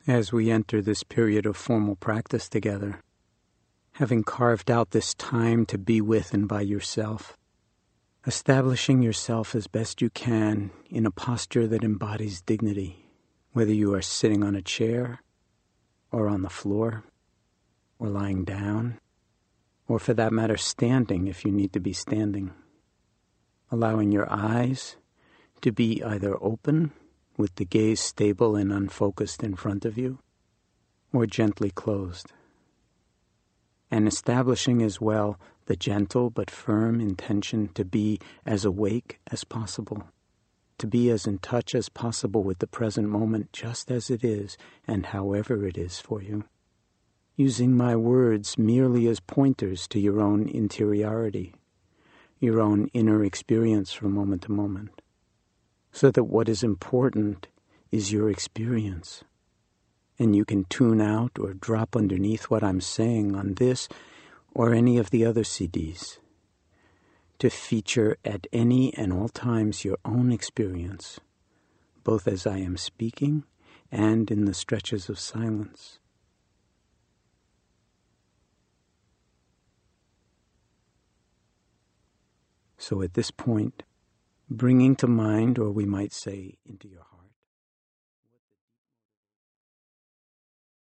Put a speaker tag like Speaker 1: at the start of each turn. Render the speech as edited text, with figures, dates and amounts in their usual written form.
Speaker 1: As we enter this period of formal practice together, having carved out this time to be with and by yourself, establishing yourself as best you can in a posture that embodies dignity, whether you are sitting on a chair or on the floor or lying down, or for that matter standing if you need to be standing. Allowing your eyes to be either open with the gaze stable and unfocused in front of you, or gently closed. And establishing as well the gentle but firm intention to be as awake as possible, to be as in touch as possible with the present moment just as it is and however it is for you, using my words merely as pointers to your own interiority, your own inner experience from moment to moment, so that what is important is your experience. And you can tune out or drop underneath what I'm saying on this or any of the other CDs to feature at any and all times your own experience, both as I am speaking and in the stretches of silence. So at this point, bringing to mind, or we might say into your heart,